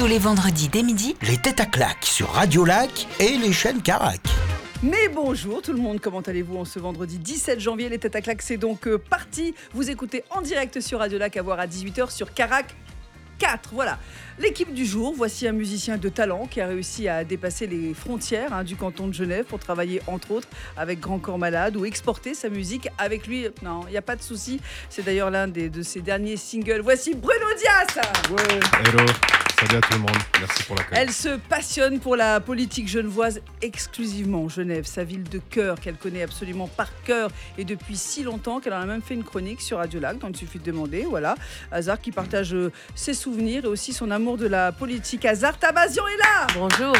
Tous les vendredis dès midi, Les têtes à claques sur Radio Lac et les chaînes Carac. Mais bonjour tout le monde, comment allez-vous en ce vendredi 17 janvier? Les têtes à claques, c'est donc parti. Vous écoutez en direct sur Radio Lac à voir à 18h sur Carac 4. Voilà, l'équipe du jour. Voici un musicien de talent qui a réussi à dépasser les frontières du canton de Genève pour travailler entre autres avec Grand Corps Malade ou exporter sa musique avec lui. Non, il n'y a pas de souci. C'est d'ailleurs l'un de ses derniers singles. Voici Bruno Dias. Ouais. Hello. Salut à tout le monde, merci pour l'accueil. Elle se passionne pour la politique genevoise, exclusivement Genève, sa ville de cœur qu'elle connaît absolument par cœur et depuis si longtemps qu'elle en a même fait une chronique sur Radio Lac, donc il suffit de demander. Voilà, Hazard qui partage ses souvenirs et aussi son amour de la politique. Hazard Tabazian est là. Bonjour.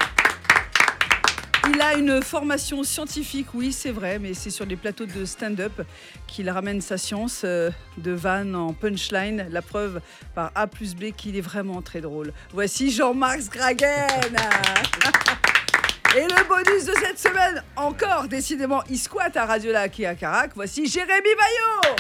Il a une formation scientifique, oui c'est vrai, mais c'est sur les plateaux de stand-up qu'il ramène sa science de vanne en punchline. La preuve par A plus B qu'il est vraiment très drôle. Voici Jean-Marc Sgragen. Et le bonus de cette semaine, encore décidément, il squatte à Radio Lac et à Carac. Voici Jérémy Baillot.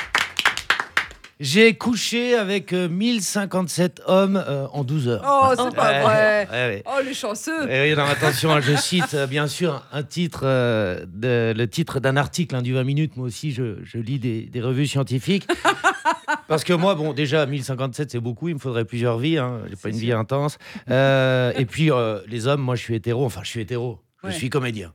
J'ai couché avec 1057 hommes en 12 heures. Oh, c'est pas vrai. Ouais. Oh, les chanceux. Oui, non, attention, je cite bien sûr un titre, le titre d'un article du 20 minutes. Moi aussi, je lis des revues scientifiques. Parce que moi, bon, déjà, 1057, c'est beaucoup. Il me faudrait plusieurs vies. J'ai pas une vie intense. Et puis, les hommes, moi, je suis hétéro. Enfin, je suis hétéro. Je suis comédien.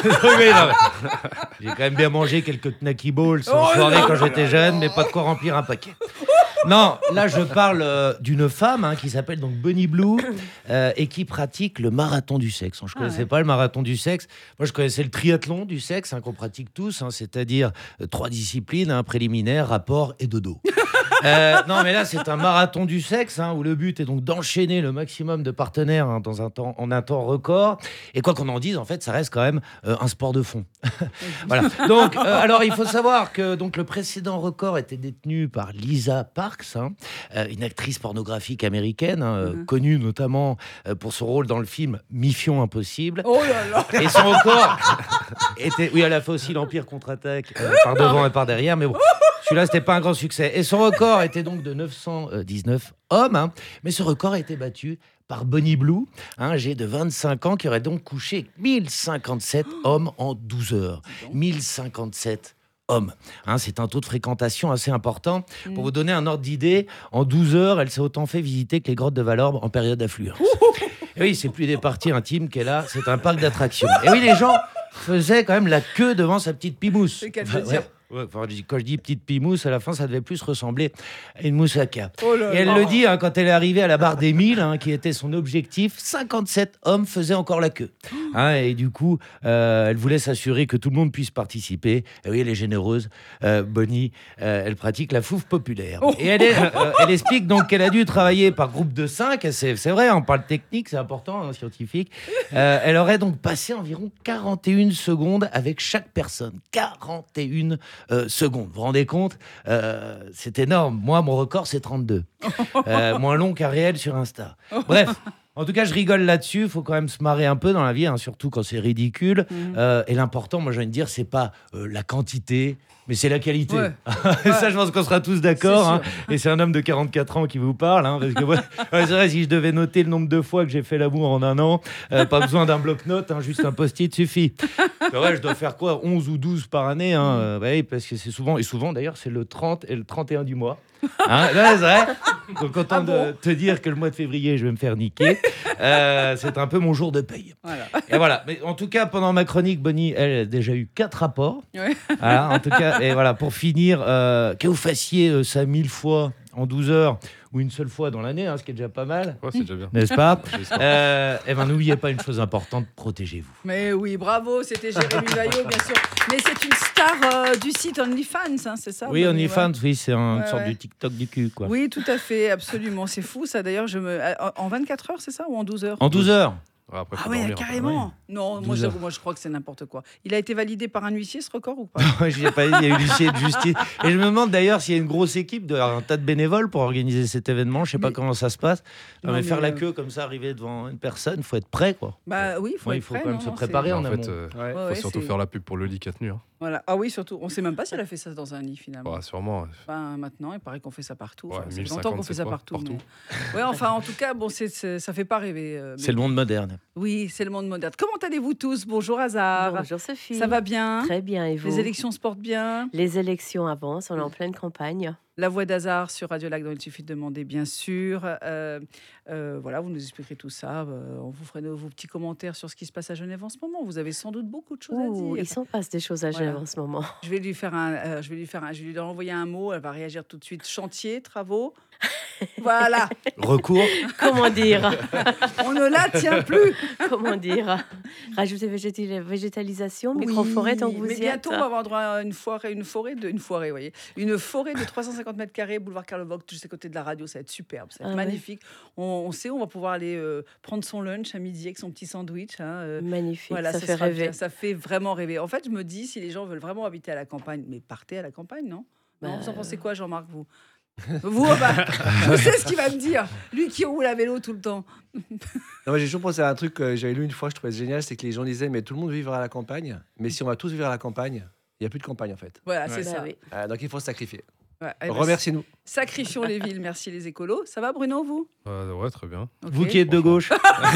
J'ai quand même bien mangé quelques knacky balls en soirée quand j'étais jeune, mais pas de quoi remplir un paquet. Non, là je parle d'une femme qui s'appelle donc Bonnie Blue et qui pratique le marathon du sexe. Je connaissais pas le marathon du sexe. Moi je connaissais le triathlon du sexe qu'on pratique tous, c'est-à-dire 3 disciplines, préliminaire, rapport et dodo. Non mais là c'est un marathon du sexe où le but est donc d'enchaîner le maximum de partenaires en un temps record. Et quoi qu'on en dise, en fait, ça reste quand même un sport de fond. Voilà. Donc, alors il faut savoir que donc le précédent record était détenu par Lisa Parks, une actrice pornographique américaine, connue notamment pour son rôle dans le film Mission Impossible. Oh là là. Et son record était, oui, elle a fait aussi l'Empire contre-attaque par devant et par derrière, mais bon. Celui-là, c'était pas un grand succès. Et son record était donc de 919 hommes. Mais ce record a été battu par Bonnie Blue, âgée de 25 ans, qui aurait donc couché 1057 hommes en 12 heures. 1057 hommes. C'est un taux de fréquentation assez important. Pour vous donner un ordre d'idée, en 12 heures, elle s'est autant fait visiter que les grottes de Valorbe en période d'affluence. Et oui, c'est plus des parties intimes qu'elle a, c'est un parc d'attractions. Et oui, les gens faisaient quand même la queue devant sa petite pimousse. C'est qu'elle veut dire. Ouais, quand je dis petite pimousse, à la fin, ça devait plus ressembler à une moussaka. Oh là et elle là. le dit, quand elle est arrivée à la barre des 1000, qui était son objectif, 57 hommes faisaient encore la queue. Et du coup, elle voulait s'assurer que tout le monde puisse participer. Et oui, elle est généreuse. Bonnie, elle pratique la fouffe populaire. Et elle explique donc qu'elle a dû travailler par groupe de 5. C'est vrai, on parle technique, c'est important, scientifique. Elle aurait donc passé environ 41 secondes avec chaque personne. 41 secondes. Vous vous rendez compte? C'est énorme. Moi, mon record, c'est 32. Moins long qu'Ariel sur Insta. Bref. En tout cas, je rigole là-dessus. Il faut quand même se marrer un peu dans la vie, surtout quand c'est ridicule. Et l'important, moi, j'ai envie de dire, c'est pas la quantité, mais c'est la qualité. Ouais. Ça, je pense qu'on sera tous d'accord. Et c'est un homme de 44 ans qui vous parle. Parce que c'est vrai, si je devais noter le nombre de fois que j'ai fait l'amour en un an, pas besoin d'un bloc-notes, juste un post-it suffit. C'est vrai, je dois faire quoi, 11 ou 12 par année. Oui, parce que c'est souvent, et souvent d'ailleurs, c'est le 30 et le 31 du mois. Ouais, c'est vrai. Donc content de te dire que le mois de février je vais me faire niquer. C'est un peu mon jour de paye. Voilà. Et voilà. Mais en tout cas, pendant ma chronique, Bonnie, elle a déjà eu 4 rapports. Ouais. Voilà, en tout cas, et voilà, pour finir, que vous fassiez ça 1000 fois en 12 heures ou une seule fois dans l'année, ce qui est déjà pas mal. Ouais, c'est déjà bien. N'est-ce pas? N'oubliez pas une chose importante, protégez-vous. Mais oui, bravo, c'était Jérémy Baillot, bien sûr. Mais c'est une star du site OnlyFans, c'est ça? Oui, Bonnie, OnlyFans, oui, c'est une Ouais, sorte ouais. du TikTok du cul, quoi. Oui, tout à fait, absolument. C'est fou, ça. D'ailleurs, en 24 heures, c'est ça? Ou en 12 heures? En 12 heures. Ouais, après, Ah faut ouais, dormir. carrément. Non, moi 12 heures. j'avoue, moi je crois que c'est n'importe quoi. Il a été validé par un huissier ce record ou pas? Je sais pas, il y a eu l'huissier de justice. Et je me demande d'ailleurs s'il y a une grosse équipe, un tas de bénévoles pour organiser cet événement. Je sais pas Mais- comment ça se passe. Non, Non, mais faire mais, la queue comme ça, arriver devant une personne, faut être prêt, quoi. Bah oui, Ouais, il être faut prêt, quand même non, se non, préparer c'est- en En fait, amont. Ouais, faut ouais, surtout c'est- faire la pub pour le lit qui a tenu. Hein. Voilà. Ah oui, surtout. On sait même pas si elle a fait ça dans un lit finalement. Ouais, sûrement. Enfin, maintenant, il paraît qu'on fait ça partout. Ouais, Enfin, ça fait 1050, longtemps qu'on fait c'est ça quoi, partout. partout. Ouais, enfin, en tout cas, bon, ça fait pas rêver. C'est le monde moderne. Oui, c'est le monde moderne. Comment allez-vous tous? Bonjour Hazard. Bonjour Sophie. Ça va bien? Très bien, et vous? Les élections se portent bien? Les élections avancent, on est en pleine campagne. La voix d'Hazard sur Radio Lac, dont il suffit de demander, bien sûr. Voilà, vous nous expliquerez tout ça. On vous ferait vos petits commentaires sur ce qui se passe à Genève en ce moment. Vous avez sans doute beaucoup de choses à Ouh, dire. il s'en passe des choses à Genève Voilà. en ce moment. Je vais lui envoyer un mot. Elle va réagir tout de suite. Chantier, travaux. Voilà. Recours. Comment dire? On ne la tient plus. Comment dire? Rajouter végétalisation, Oui, microforêt tant que vous mais y bientôt, êtes. on va avoir droit à une forêt, vous voyez. Une forêt de 350 mètres carrés, boulevard Karl Vogt, juste à côté de la radio. Ça va être superbe, ça va être Ah ouais. magnifique. On sait, on va pouvoir aller prendre son lunch à midi avec son petit sandwich. Hein, Magnifique, voilà, ça ce fait sera rêver. bien, ça fait vraiment rêver. En fait, je me dis, si les gens veulent vraiment habiter à la campagne, mais partez à la campagne, non? Non, vous en pensez quoi, Jean-Marc, vous? Vous, bah, je sais ce qu'il va me dire. Lui qui roule à vélo tout le temps. Non, moi, j'ai toujours pensé à un truc que j'avais lu une fois, je trouvais génial, c'est que les gens disaient, mais tout le monde vivra à la campagne, mais si on va tous vivre à la campagne, il n'y a plus de campagne en fait. Voilà, c'est Bah ça. oui. Donc il faut se sacrifier. Ouais, eh ben, Remerciez-nous. sacrifions les villes, merci les écolos. Ça va, Bruno, vous? Ouais, très bien. Ok. Vous qui êtes de gauche.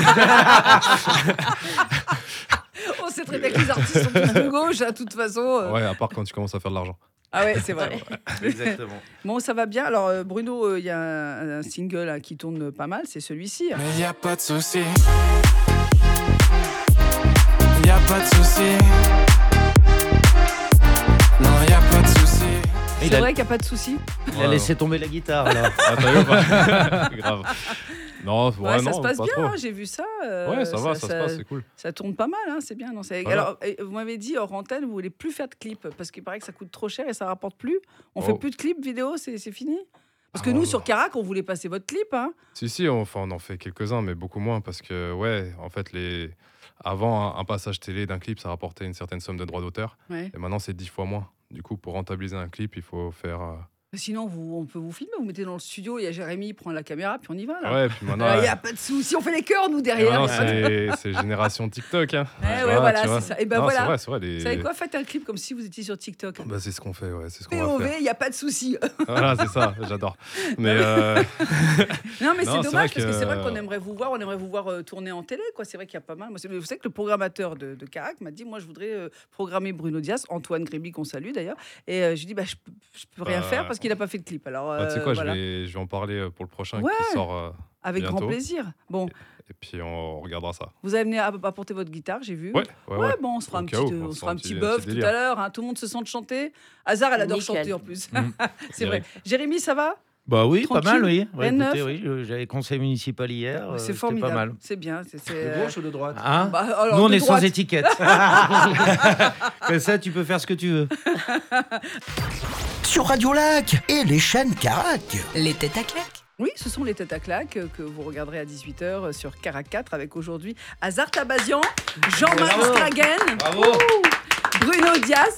On sait très bien que les artistes sont tous de gauche, de toute façon. Ouais, à part quand tu commences à faire de l'argent. Ah ouais, c'est vrai. Exactement. Bon, ça va bien. Alors, Bruno, il y a un single hein, qui tourne pas mal, c'est celui-ci. hein. Mais y a pas de souci. Y a pas de souci. Non, y a pas de souci. Il C'est a, vrai qu'il n'y a pas de souci. il a laissé tomber la guitare, là. Ah, t'as vu ou pas? Grave. Non, Ouais, ça non, se passe pas bien, trop. hein, j'ai vu ça. Ouais, ça va, ça se passe, c'est cool. Ça tourne pas mal, hein, c'est bien. Non, Voilà. Alors, vous m'avez dit hors antenne, vous voulez plus faire de clips parce qu'il paraît que ça coûte trop cher et ça rapporte plus. On fait Oh. plus de clips vidéo, c'est fini. Parce que Ah, nous, ouais. sur Carac, on voulait passer votre clip. Hein. Si, on en fait quelques-uns, mais beaucoup moins parce que, ouais, en fait, avant, un passage télé d'un clip, ça rapportait une certaine somme de droits d'auteur. Ouais. Et maintenant, c'est 10 fois moins. Du coup, pour rentabiliser un clip, il faut faire. Sinon, on peut vous filmer, vous mettez dans le studio, il y a Jérémy, il prend la caméra, puis on y va. Là. Ouais, puis maintenant. Il n'y a pas de souci, on fait les chœurs, nous, et derrière. maintenant, y a pas de- c'est génération TikTok. Hein. Ouais, Tu ouais, vois, voilà, tu vois. c'est ça. Et ben Non, voilà. C'est vrai, Vous savez quoi, faites un clip comme si vous étiez sur TikTok. Bah, c'est ce qu'on fait, ouais. C'est ce qu'on va POV, faire. il n'y a pas de souci. Voilà, c'est ça, j'adore. Mais Non, mais Non, c'est c'est dommage vrai parce que c'est vrai que- qu'on aimerait vous voir, tourner en télé, quoi. C'est vrai qu'il y a pas mal. Moi, vous savez que le programmateur de Carac m'a dit, moi, je voudrais programmer Bruno Diaz, Antoine Gréby qu'on salue d'ailleurs, et je lui dis, bah, je peux rien Bah, faire parce qu'il n'a pas fait de clip. Alors, bah, tu sais quoi, voilà. je vais en parler pour le prochain Ouais. qui sort. Avec grand bientôt. plaisir. Bon, Et puis on regardera ça. vous avez amené à apporter votre guitare, j'ai vu. Ouais. Bon, on se fera Au un cas petit, où, on se fera un petit petit bœuf tout délire. à l'heure. Hein. Tout le monde se sent de chanter. Hazard, elle adore Nickel. chanter en plus. Mm. C'est vrai. Direct. Jérémy, ça va? Bah oui, Tranquille. pas mal, oui. Ouais, Rien de écoutez, neuf oui, j'avais conseil municipal hier. C'est c'était formidable. pas mal. C'est bien. De gauche ou de droite? Hein Bah, alors, Nous, on de est droite. sans étiquette. Comme ça, tu peux faire ce que tu veux. Sur Radio Lac et les chaînes Carac. Les têtes à claques. Oui, ce sont les têtes à claques que vous regarderez à 18h sur Carac 4 avec aujourd'hui Hazard Tabazian, Jean-Marc Bravo. Stragen, Bravo. Bruno Diaz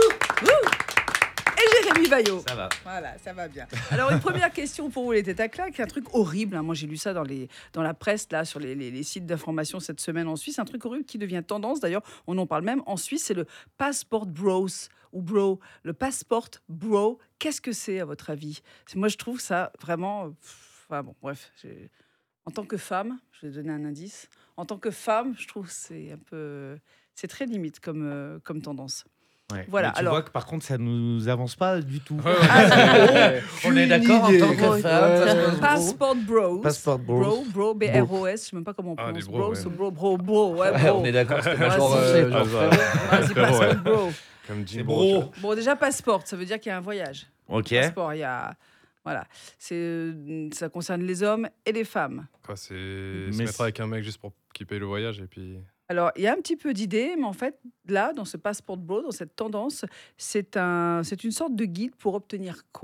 et Jérémy Vaillot. Ça va. Voilà, ça va bien. Alors, une première question pour vous, les têtes à claques, un truc horrible. Hein. Moi, j'ai lu ça dans la presse, là, sur les sites d'information cette semaine en Suisse. Un truc horrible qui devient tendance. D'ailleurs, on en parle même en Suisse, c'est le passport bros ou bro. Le passport bro, qu'est-ce que c'est, à votre avis? Moi, je trouve ça vraiment. Enfin, bon, bref. En tant que femme, je vais donner un indice. En tant que femme, je trouve que c'est un peu. C'est très limite comme tendance. Ouais. Voilà, Mais tu alors- vois que par contre, ça nous avance pas du tout. On est d'accord en tant que Ouais. femme. Passport bros. Passport bros. Bro, B-R-O-S, je sais même pas comment on Ah, prononce. les bros, ouais. c'est bro, ouais, Ouais, bro. on est d'accord. C'était Ouais, mal si, prononcé. j'ai- Ah, ça, Vas-y, Frérot, passport ouais. bro. Comme Jim bro. Bon, déjà, passeport, ça veut dire qu'il y a un voyage. Ok. Passeport, il y a. Voilà. Ça concerne les hommes et les femmes. Quoi, c'est Mais se mettre avec un mec juste pour qu'il paye le voyage et puis. Alors, il y a un petit peu d'idées, mais en fait, là, dans ce passport bro, dans cette tendance, c'est une sorte de guide pour obtenir quoi?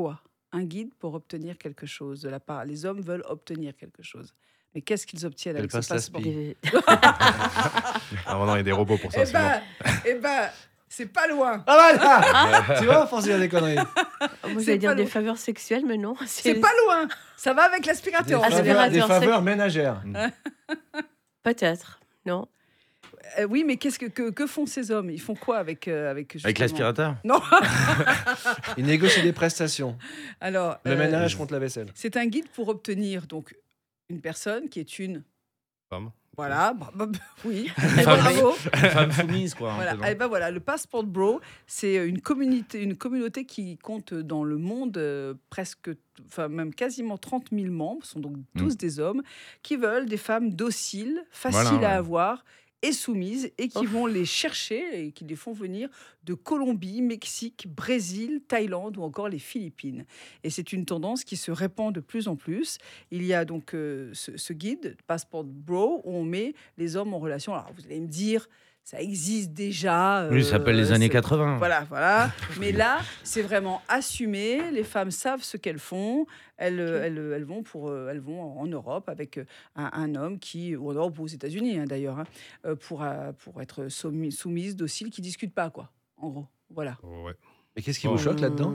un guide pour obtenir quelque chose de la part. Les hommes veulent obtenir quelque chose. Mais qu'est-ce qu'ils obtiennent Elle avec ce passe la passeport? spie. Des- Ah, non, il y a des robots pour ça. sinon. Eh ben, c'est pas loin. Ah voilà. Tu vois, force dire des conneries. Moi, C'est j'allais dire pas des loin. faveurs sexuelles, mais non. C'est pas loin. Ça va avec l'aspirateur. Ah, c'est Des vrai. faveurs ménagères. Peut-être, non. Oui, mais que font ces hommes? Ils font quoi avec Avec justement- l'aspirateur. Non. Ils négocient des prestations. Alors, Le ménage contre la vaisselle. c'est un guide pour obtenir donc une personne qui est une. Femme. Voilà, oui, femme. bravo. Une femme soumise, quoi. un Voilà. peu, non Eh ben voilà, le Passport Bro, c'est une communauté qui compte dans le monde enfin même quasiment 30 000 membres, ce sont donc tous des hommes, qui veulent des femmes dociles, faciles Voilà, ouais. à avoir et soumises, et qui vont les chercher et qui les font venir de Colombie, Mexique, Brésil, Thaïlande ou encore les Philippines. Et c'est une tendance qui se répand de plus en plus. Il y a donc ce guide, Passport Bro, où on met les hommes en relation. Alors vous allez me dire, ça existe déjà. Oui, ça s'appelle les années c'est- 80. Voilà. Mais là, c'est vraiment assumé. Les femmes savent ce qu'elles font. Elles vont en Europe avec un homme qui, ou en Europe ou aux États-Unis d'ailleurs, pour être soumise, docile, qui discute pas quoi. En gros, voilà. Ouais. Mais qu'est-ce qui vous choque là-dedans?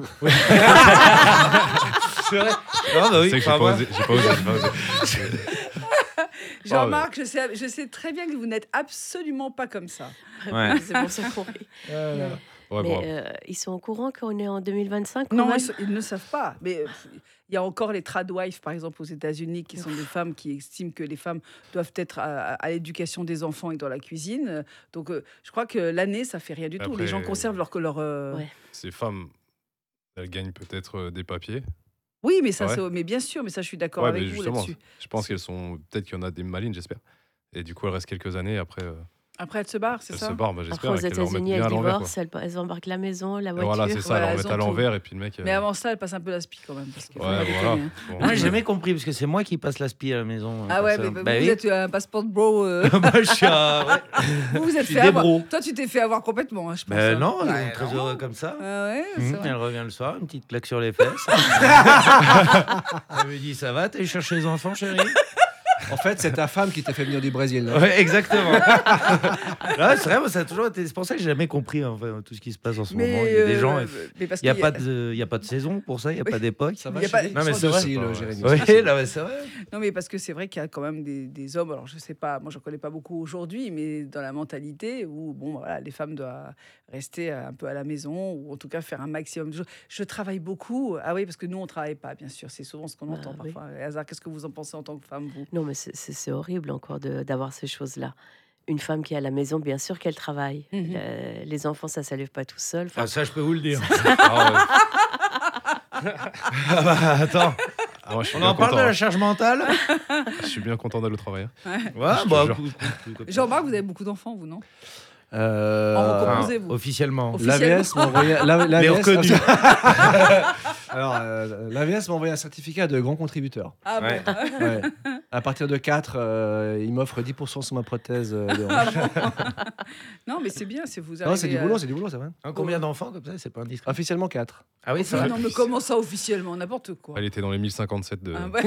C'est vrai. Ah, bah oui, C'est que j'ai enfin, pas moi- osé. J'ai pas osé. Jean-Marc, je sais très bien que vous n'êtes absolument pas comme ça. Ouais. C'est pour ça qu'on rit. Ouais, Mais bon, ils sont au courant qu'on est en 2025 quand Non, même. ils ne savent pas. Mais il y a encore les tradwives, par exemple, aux États-Unis, qui sont des femmes qui estiment que les femmes doivent être à l'éducation des enfants et dans la cuisine. Donc, je crois que l'année, ça fait rien du tout. Après, Les gens conservent leur. Ouais. ces femmes, elles gagnent peut-être des papiers. Oui, mais ça, Ouais. mais bien sûr, mais ça, je suis d'accord Ouais, avec mais vous justement, là-dessus. je pense qu'elles sont. Peut-être qu'il y en a des malines, j'espère. Et du coup, elles restent quelques années. Après, Après, elles se barrent, c'est elles ça? se barrent. Bah, Après, j'espère aux qu'elles leur mettent États-Unis, bien elles à l'envers. quoi. divorcent, elles embarquent la maison, la Et voiture. voilà, c'est ça. Voilà, Elles leur elles mettent à ont tout. l'envers. Et puis le mec. Mais avant ça, elles passent un peu la spie quand même. Parce qu'il faut Ouais, pas voilà. déconner, hein. Bon. Moi, j'ai jamais compris, parce que c'est moi qui passe l'aspi à la maison. Ah ouais, comme mais ça. Bah vous oui. êtes un Passport Bro. Moi, je suis un... ouais. Vous êtes Je suis fait avoir. débro. Toi, tu t'es fait avoir complètement, hein, je pense. Ben hein. non, Ouais, très non. heureux comme ça. Ah ouais, c'est vrai. Elle revient le soir, une petite claque sur les fesses. Elle me dit, ça va, t'es chercher les enfants, chérie? En fait, c'est ta femme qui t'a fait venir du Brésil. non? Ouais, exactement. Là, c'est vrai, moi, ça a toujours été... C'est pour ça que j'ai jamais compris enfin, tout ce qui se passe en ce moment. Il y a des gens... mais parce Il n'y a, qu'il pas de... a pas de saison pour ça, il n'y a pas d'époque. Ça va, Il y a pas- chérie? Non, mais Sois c'est vrai. docile, Ouais, Jérémy. Oui, sois docile. là, ouais, c'est vrai. Non, mais parce que c'est vrai qu'il y a quand même des hommes, alors je sais pas, moi j'en connais pas beaucoup aujourd'hui, mais dans la mentalité où bon, voilà, les femmes doivent rester un peu à la maison ou en tout cas faire un maximum de choses. Je travaille beaucoup. Ah oui, parce que nous on travaille pas, bien sûr. C'est souvent ce qu'on Bah, entend oui. parfois. Hazard, qu'est-ce que vous en pensez en tant que femme, vous? Non, mais c'est horrible encore d'avoir ces choses-là. Une femme qui est à la maison, bien sûr qu'elle travaille. Mhm. Les enfants, ça ne s'élève pas tout seul. Enfin, Ah, ça, je peux vous le dire. Ah Ah bah, attends, ouais. Moi, je suis on bien en parle de content, la hein. charge mentale? Je suis bien content d'aller au travail. hein. Ouais, te bah, jure. Jean-Marc, vous avez beaucoup d'enfants, vous, non? Euh, En Enfin, Proposez-vous. officiellement. Officiellement. L'AVS m'a envoyé, Mais reconnu. Alors, l'AVS m'a envoyé un certificat de grand contributeur. Ah bon. Ouais. Ouais. À partir de 4, il m'offre 10% sur ma prothèse. De Ah bon. Non, mais c'est bien, c'est vous Non, c'est arrivez du boulot, c'est du boulot, ça va. Hein, combien d'enfants comme ça? C'est pas indiscret. Officiellement 4. Ah oui, c'est vrai. Non, mais comment ça officiellement? N'importe quoi. Elle était dans les 1057 de. Ah ouais.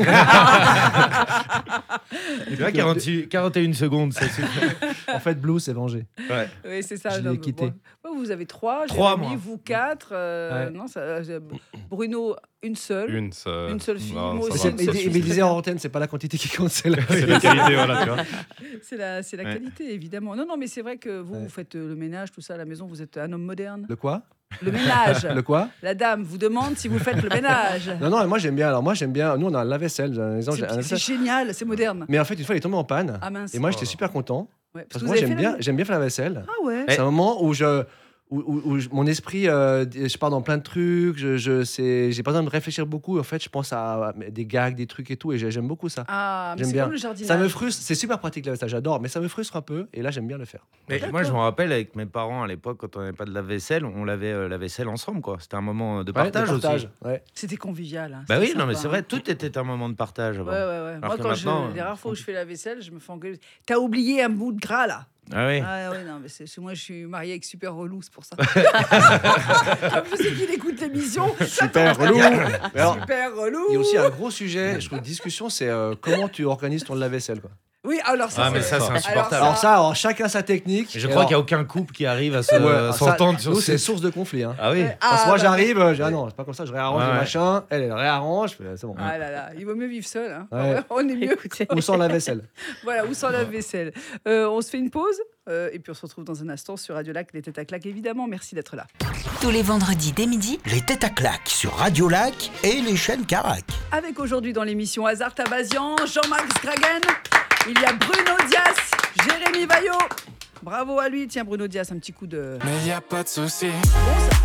Tu vois, 41 secondes, ça suffit. En fait, Blue s'est vengé. Ouais. Oui, c'est ça. Je non, l'ai mais quitté. bon. Vous avez 3, Trois, Jérémy, moi. vous 4. Ouais. Non, Bruno, une seule. Une seule fille, Non, moi ça aussi, va. une seule Mais fille, il me c'est disait très en antenne, c'est pas la quantité qui compte, c'est la C'est la qualité, voilà, tu vois. C'est la Ouais. qualité, évidemment. Non, mais c'est vrai que vous, Ouais. vous faites le ménage, tout ça à la maison. Vous êtes un homme moderne. Le quoi? Le ménage. Le quoi? La dame vous demande si vous faites le ménage. Non, non, moi j'aime bien. Alors, moi j'aime bien. Nous, on a un lave-vaisselle. j'ai un exemple, j'ai un C'est lave-vaisselle. génial, c'est moderne. Mais en fait, une fois, il est tombé en panne. Ah mince. Et moi, j'étais super content. Ouais, Parce que vous moi, avez fait la- j'aime bien faire la vaisselle. Ah ouais. Eh. C'est un moment où mon esprit, je pars dans plein de trucs. J'ai pas besoin de réfléchir beaucoup. En fait, je pense à des gags, des trucs et tout. Et j'aime beaucoup ça. Ah, mais J'aime c'est bien. comme le jardinage. Ça me frustre. C'est super pratique la vaisselle, j'adore. Mais ça me frustre un peu. Et là, j'aime bien le faire. Mais moi, je me rappelle avec mes parents à l'époque, quand on n'avait pas de lave-vaisselle, on lavait la vaisselle ensemble, quoi. C'était un moment de partage, Ouais, de aussi. Ouais. C'était convivial. Hein. Bah C'était oui, non, mais sympa, c'est hein. vrai, tout était un moment de partage. Ouais, avant. ouais, ouais. Moi, que quand maintenant, les rares fois où je fais la vaisselle, je me fais engueuler. T'as oublié un bout de gras là. Ah oui. Ah ouais, non, mais moi je suis mariée avec Super Relou, c'est pour ça. Je sais qu'il écoute l'émission. Super relou. Mais alors, Super Relou. il y a aussi un gros sujet, je trouve, de discussion, c'est comment tu organises ton lave-vaisselle, quoi. Oui, alors ça, Ah, mais ça, c'est insupportable. Alors ça, chacun sa technique. Je crois qu'il n'y a aucun couple qui arrive à s'entendre sur Nous, ces... c'est source de conflit. Hein. Ah oui. Parce que moi, bah, j'arrive, je dis, ah non, c'est pas comme ça, je réarrange Ouais. le machin, elle réarrange, c'est bon. Ah là là, il vaut mieux vivre seul. Hein. Ouais. On est mieux. Écoutez, Ou sans la vaisselle. Voilà, ou sans lave-vaisselle. On se fait une pause et puis on se retrouve dans un instant sur Radio Lac, les têtes à claque, évidemment. Merci d'être là. Tous les vendredis dès midi, les têtes à claque sur Radio Lac et les chaînes Carac. Avec aujourd'hui dans l'émission Hazard Tabazian, Jean-Max Gragen, il y a Bruno Dias, Jérémy Vaillot. Bravo à lui. Tiens, Bruno Dias, un petit coup de... Mais y a pas de souci, Bon, ça.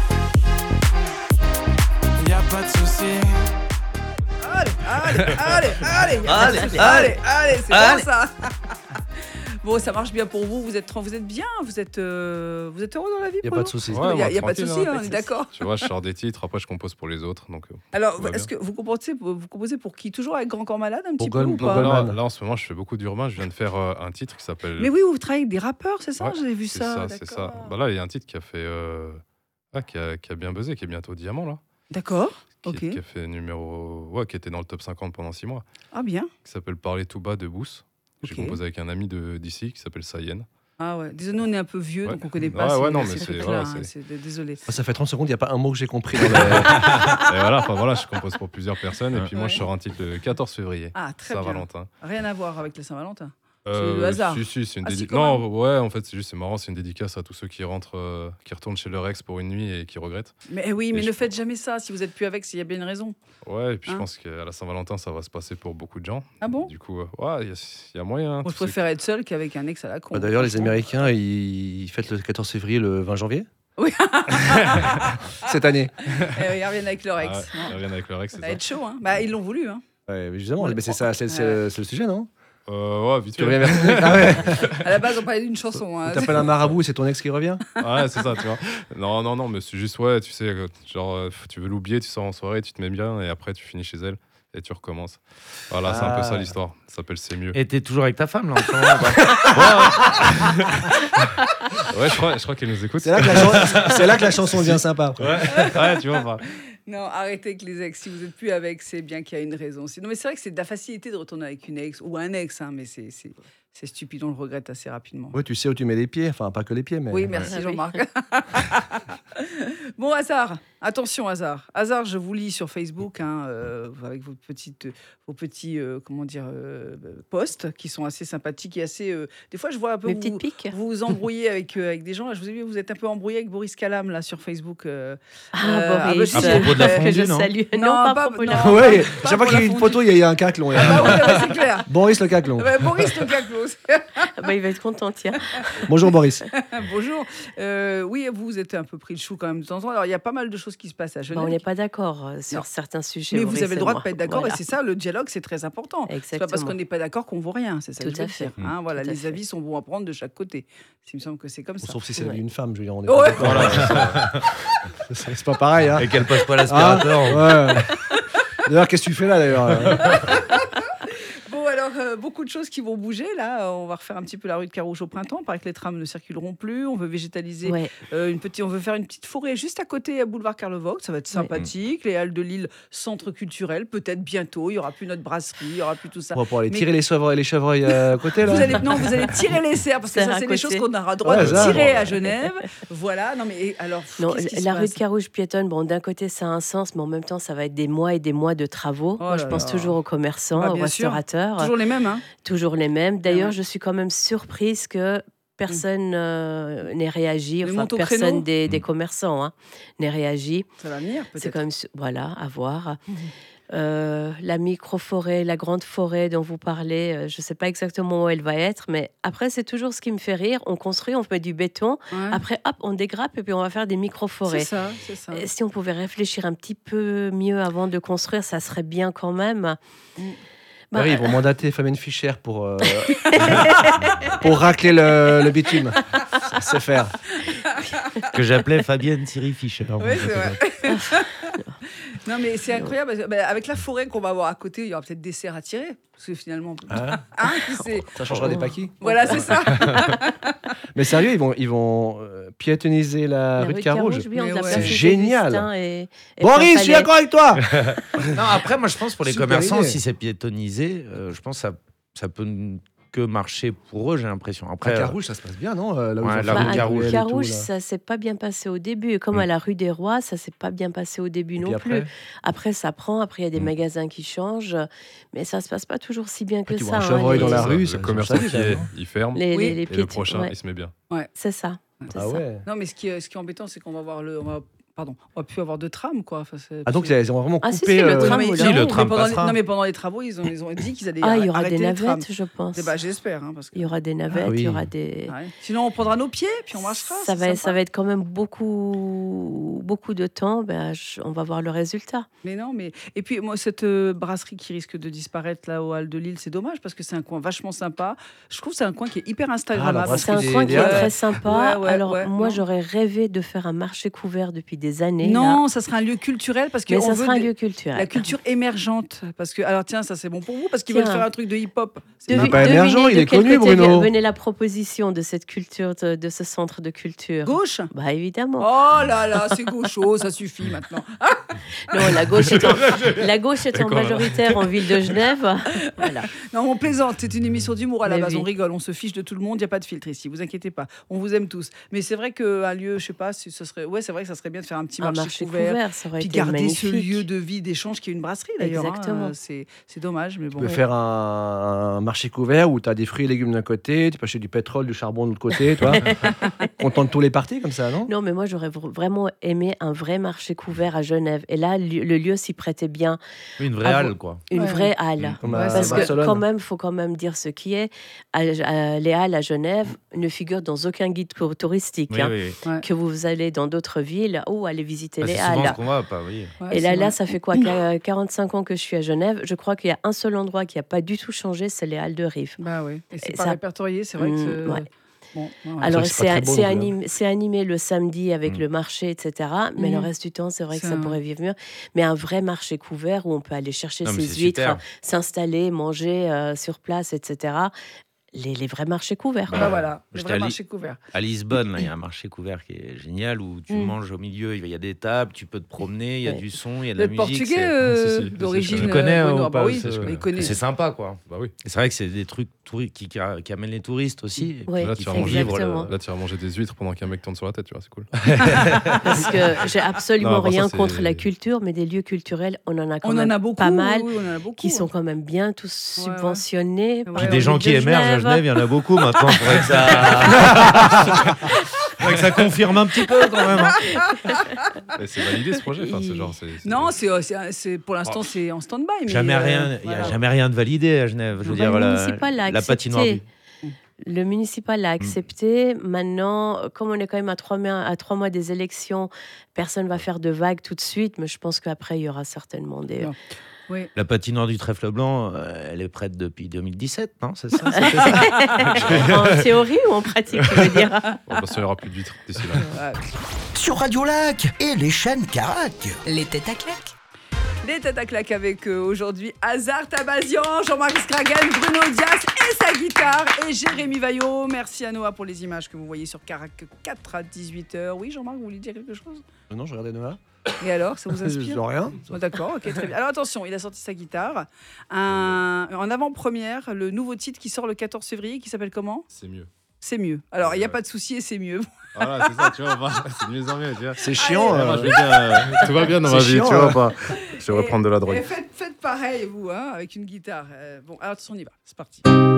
y a pas de souci. Allez, c'est bon ça. Bon, ça marche bien pour vous. Vous êtes bien. Vous êtes heureux dans la vie. Il n'y a pas de souci. Il Ouais, n'y a, moi, pas de tranquille, souci, hein. on est d'accord. Tu vois, je sors des titres, après je compose pour les autres. Donc, Alors, tout va est-ce bien. que vous composez pour qui? Toujours avec Grand Corps Malade un petit Pour peu ou Gold- pas? pour Gold- là, en ce moment, je fais beaucoup d'urbain. Je viens de faire un titre qui s'appelle. Mais oui, vous travaillez avec des rappeurs, c'est ça? Ouais, J'avais vu c'est ça. c'est ça. D'accord. Bah là, il y a un titre qui a fait. Qui a bien buzzé, qui est bientôt Diamant, là. D'accord. Qui, Ok. qui a fait numéro. Ouais, qui était dans le top 50 pendant 6 mois. Ah bien. Qui s'appelle Parler tout bas de Boost. J'ai Ok. composé avec un ami d'ici qui s'appelle Sayen. Ah ouais. Désolé, nous on est un peu vieux, Ouais. donc on connaît pas. Ouais, ces- non, ces mais c'est- trucs-là, voilà, hein, c'est- désolé. Ça fait 30 secondes, il n'y a pas un mot que j'ai compris. Dans Et voilà, enfin voilà, je compose pour plusieurs personnes. Et puis moi, Ouais. je sors un titre le 14 février. Ah très bien. Saint-Valentin. Rien à voir avec la Saint-Valentin. le hasard. Si, c'est une Ah, si, dédicace. quand Non, ouais, en fait, c'est marrant, c'est une dédicace à tous ceux qui rentrent, qui retournent chez leur ex pour une nuit et qui regrettent. Mais oui, Et mais je ne faites jamais ça. Si vous êtes plus avec, s'il y a bien une raison. Ouais, et puis Hein je pense qu'à la Saint-Valentin, ça va se passer pour beaucoup de gens. Ah bon? Du coup, ouais, il y a moyen. Moi, je préfère être seul qu'avec un ex à la con. D'ailleurs, les Américains, ils fêtent le 14 février le 20 janvier. Oui. Cette année. Ils reviennent avec leur ex. Ouais, Non. ils reviennent avec leur ex, c'est Ça ça. va être chaud, hein. Bah, ils l'ont voulu, hein. Ouais, mais justement, Ouais. mais c'est ça, c'est le sujet, non? Ouais, vite Tu fait. reviens vers Ah ouais. À la base, on parlait d'une chanson. Hein. Tu t'appelles un marabout et c'est ton ex qui revient? Ouais, c'est ça, tu vois. Non, mais c'est juste, ouais, tu sais, genre, tu veux l'oublier, tu sors en soirée, tu te mets bien, et après, tu finis chez elle, et tu recommences. Voilà, c'est un peu Ah. ça l'histoire. Ça s'appelle C'est mieux. Et t'es toujours avec ta femme, là, en ce moment, bah. Ouais, je crois qu'elle nous écoute. C'est là que la chanson devient sympa. Ouais, tu vois. Bah. Non, arrêtez avec les ex. Si vous n'êtes plus avec, c'est bien qu'il y a une raison. Sinon, mais c'est vrai que c'est de la facilité de retourner avec une ex ou un ex, hein, mais c'est stupide, on le regrette assez rapidement. Ouais, tu sais où tu mets les pieds, enfin pas que les pieds, mais. Oui, merci Ouais. Jean-Marc. Bon, Hazard, attention Hazard. Hazard, je vous lis sur Facebook hein, avec vos petits comment dire, posts qui sont assez sympathiques et assez. Des fois, je vois un peu mes vous petites piques. vous embrouiller avec des gens. Là, je vous ai vu, vous êtes un peu embrouillé avec Boris Calam là sur Facebook. Boris, à propos de la que fondue, je non salue. Non, Non, pas à pas- propos de non. la Ah ouais, Pas chaque fois pour qu'il y a la une fondue. photo, il y a un caclon. Ah bah oui, ouais, c'est clair. Boris le caclon. Ouais, Boris le Caclos. Ah bah, il va être content, tiens. Bonjour Boris. Bonjour. Oui, vous êtes un peu pris le chou quand même de temps en temps. Alors, il y a pas mal de choses qui se passent à Bah, Genève. on n'est pas d'accord Non. sur certains sujets. Mais vous Boris avez le et droit de moi. pas être d'accord Voilà. et c'est ça, le dialogue, c'est très important. C'est pas parce Exactement. qu'on n'est pas d'accord qu'on vaut rien, c'est ça que Tout je veux à fait. dire. Hein, voilà, Tout à les fait. avis sont bons à prendre de chaque côté. Il me semble que c'est comme ça. Sauf si c'est Ouais. une femme, je veux dire, on est Ouais. pas d'accord. C'est pas pareil, hein. Et qu'elle passe pas l'aspirateur. Ah, ouais. D'ailleurs, qu'est-ce que tu fais là, d'ailleurs? Bon, alors, beaucoup de choses qui vont bouger. Là, on va refaire un petit peu la rue de Carouge au printemps. Il paraît que les trams ne circuleront plus. On veut végétaliser. Ouais. On veut faire une petite forêt juste à côté, à boulevard Karl Vogt. Ça va être sympathique. Les Halles de Lille, centre culturel. Peut-être bientôt. Il n'y aura plus notre brasserie. Il n'y aura plus tout ça. On va pouvoir aller Mais- tirer les chevreuils à côté, là. Vous allez tirer les cerfs parce que Serre ça, à c'est les côté. choses qu'on aura droit Ouais, de ça. tirer à Genève. Voilà. Non, mais alors. Non, qu'est-ce qui se la rue passe de Carouge piétonne, bon, d'un côté, ça a un sens, mais en même temps, ça va être des mois et des mois de travaux. Oh Moi, je là pense là. toujours aux commerçants, Bah, aux bien sûr. restaurateurs. Toujours les mêmes, hein. Toujours les mêmes. D'ailleurs, ouais. je suis quand même surprise que personne n'ait réagi, Mais enfin monte au créneau. personne des commerçants n'ait réagi. Ça va venir, C'est peut-être. quand même, voilà, à voir. La micro-forêt, la grande forêt dont vous parlez, je ne sais pas exactement où elle va être, mais après, c'est toujours ce qui me fait rire. On construit, on fait du béton, Ouais. après, hop, on dégrappe et puis on va faire des C'est micro-forêts. ça, c'est ça. Si on pouvait réfléchir un petit peu mieux avant de construire, ça serait bien quand même. Bah, Oui, ils vont mandater Fabienne Fischer pour racler le bitume. Ça sait faire. Que j'appelais Fabienne Thierry Fischer. Oui, c'est vrai. Non, mais c'est incroyable. Parce que, avec la forêt qu'on va avoir à côté, il y aura peut-être des cerfs à tirer. Parce que finalement. Ça changera des paquis. Voilà, c'est ça. Mais sérieux, ils vont piétoniser la rue de Carouge. Oui, on Mais de la ouais. place C'est du génial. Augustin et Boris, je suis d'accord avec toi. Non, après, moi, je pense pour les Super commerçants, idée. si c'est piétonisé, je pense que ça peut que marcher pour eux, j'ai l'impression. À Après, Carouge, ça se passe bien, non? Là où Ouais, ils ont la fait rue le de Carouge. Gabriel et tout, Carouge, là. ça s'est pas bien passé au début. Et comme Mm. à la rue des Rois, ça s'est pas bien passé au début Et non puis plus. après, Après, ça prend. Après, il y a des Mm. magasins qui changent. Mais ça se passe pas toujours si bien que tu ça. vois un chevreuil dans les- la Ça, rue, le ça commerçant change qui sa vie, est, non il ferme. les Oui. et le piétons, prochain, ouais. il se met bien. C'est ça. C'est Ah ça. ouais. Non, mais ce qui est embêtant, c'est qu'on va avoir on va plus avoir de tram, quoi. Enfin, Ah donc ils ont vraiment Ah, si, coupé. si, le Oui, tram, mais vous ils- Si, l'aurez. le tram mais pendant passera. non, mais pendant les travaux, ils ont dit qu'ils allaient Ah, il y aura arrêter des les trams. navettes, je pense. Eh ben, j'espère, hein, parce que. Il y aura des navettes, oui. il y aura des. Ouais. Sinon, on prendra nos pieds, puis on marchera. Ça c'est va sympa. être quand même beaucoup de temps. On va voir le résultat. Mais non, mais et puis moi cette brasserie qui risque de disparaître là au Hall de Lille, c'est dommage parce que c'est un coin vachement sympa. Je trouve que c'est un coin qui est hyper instagrammable. brasserie C'est un des- coin des qui est Halles. très sympa. Ouais, Alors ouais, moi, non. j'aurais rêvé de faire un marché couvert depuis des années. Non, ça sera un lieu culturel parce que mais on ça veut sera un des- lieu culturel. la culture émergente. Parce que alors tiens, ça c'est bon pour vous parce qu'ils Tiens. veulent faire un truc de hip-hop. C'est Devine- pas- pas émergent, il est connu, Bruno. Venait la proposition de cette culture, de ce centre de culture. Gauche. Bah évidemment. Oh là là, c'est gaucho, ça suffit maintenant. Non, la gauche étant D'accord. majoritaire en ville de Genève. Voilà. Non, on plaisante, c'est une émission d'humour à la Mais base, oui. on rigole, on se fiche de tout le monde, il n'y a pas de filtre ici, vous inquiétez pas, on vous aime tous. Mais c'est vrai qu'un lieu, je sais pas, ce serait, ouais, c'est vrai que ça serait bien de faire un petit Un marché, marché couvert, couvert, ça aurait puis été garder magnifique. ce lieu de vie, d'échange qui est une brasserie d'ailleurs. Exactement. C'est dommage, mais bon. Tu peux faire un marché couvert où tu as des fruits et légumes d'un côté, tu peux acheter du pétrole, du charbon de l'autre côté, toi. Content de tous les partis comme ça, non? Non, mais moi, j'aurais vraiment aimé un vrai marché couvert à Genève. Et là, le lieu s'y prêtait bien. une vraie Ah, halle, quoi. Une Ouais. vraie halle. Comme Ouais, à Parce que Barcelone. quand même, faut quand même dire ce qui est. Les halles à Genève ne figurent dans aucun guide touristique. Oui, hein. oui, oui. Ouais. Que vous allez dans d'autres villes ou allez visiter Bah, les c'est souvent halles. ce qu'on va, pas, oui. Ouais, Et c'est vrai. là, ça fait quoi 45 ans que je suis à Genève. Je crois qu'il y a un seul endroit qui n'a pas du tout changé, c'est les halles de Rive. Bah oui, et c'est Et pas ça- répertorié, c'est vrai que c'est... Ouais. Bon, ouais. Alors, que c'est pas très beau, non plus, c'est animé le samedi avec Mm. le marché, etc. Mais le Mm. reste du temps, c'est vrai que C'est ça un- pourrait vivre mieux. Mais un vrai marché couvert où on peut aller chercher Non, mais ses c'est huîtres, super. s'installer, manger sur place, etc. Les vrais marchés couverts. Bah voilà, le J'étais vrai allé- marché couvert. À Lisbonne, là, il y a un marché couvert qui est génial où tu Mm. manges au milieu, il y a des tables, tu peux te promener, il y a Ouais. du son, il y a de Le la musique. portugais Si, si, d'origine... si, Tu connais, Bruno, ou bah pas, oui, ce- il connaît. C'est sympa, quoi. Bah oui. Et c'est vrai que c'est des trucs qui amènent les touristes aussi. Et Oui, Là, qui tu vas font manger, vivre le- exactement. Là, tu vas manger des huîtres pendant qu'un mec tourne sur la tête, tu vois, c'est cool. Parce que j'ai absolument Non, après, ça, rien c'est- contre la culture, mais des lieux culturels, on en a quand On même en a beaucoup, pas mal, oui, on en a beaucoup. qui sont quand même bien tous Ouais, ouais. subventionnés. Ouais, par Puis ouais, des la gens ville qui de émergent à Genève, il y en a beaucoup maintenant. Faudrait que ça... faudrait que ça confirme un petit peu quand même. hein. Et c'est validé ce projet. Enfin, c'est genre, c'est- Non, c'est pour l'instant, c'est en stand-by. mais, Jamais rien, il n'y a voilà. jamais rien de validé à Genève. Je veux Bah, dire, le la municipal l'a patinoire. accepté. Le municipal l'a accepté. Maintenant, comme on est quand même à 3 mois des élections, personne ne va faire de vagues tout de suite, mais je pense qu'après, il y aura certainement des... Non. Oui. La patinoire du Trèfle Blanc, elle est prête depuis 2017, non? C'est ça, c'était ça En théorie ou en pratique, tu veux dire? Bon, parce qu'il n'y aura plus d'huîtres d'ici là. Ouais. Sur Radio Lac et les chaînes Carac. Les têtes à claques. Les têtes à claque avec aujourd'hui Hazard Tabazian, Jean-Marc Scragen, Bruno Dias et sa guitare et Jérémy Vaillot. Merci à Noah pour les images que vous voyez sur Carac 4 à 18h. Oui, Jean-Marc, vous voulez dire quelque chose? Non, je regardais Noah. Et alors, ça vous Je inspire? rien. Oh, d'accord, ok, très bien. Alors attention, il a sorti sa guitare. En avant-première, le nouveau titre qui sort le 14 février, qui s'appelle comment? C'est mieux. C'est mieux. Alors, il n'y a Ouais. pas de souci et c'est mieux. Voilà, c'est ça, tu vois. C'est de mieux en mieux, tu vois. C'est chiant. Moi, je veux dire, tout va bien dans C'est ma vie, chiant, tu vois hein. pas. Je vais reprendre de la drogue. Et faites pareil, vous, hein, avec une guitare. Bon, alors attention, on y va. C'est parti.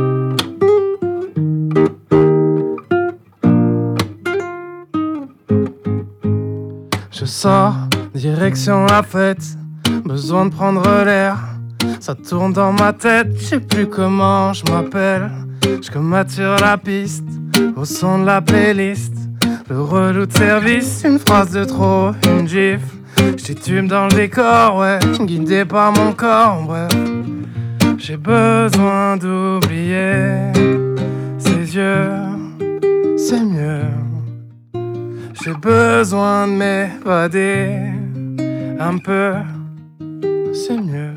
Je sors, direction la fête. Besoin de prendre l'air. Ça tourne dans ma tête, je sais plus comment je m'appelle. Je commate sur la piste, au son de la playlist. Le relou de service, une phrase de trop, une gifle. J'titube dans le décor, ouais, guidé par mon corps, bref. J'ai besoin d'oublier ses yeux, c'est mieux. J'ai besoin de m'évader un peu c'est mieux.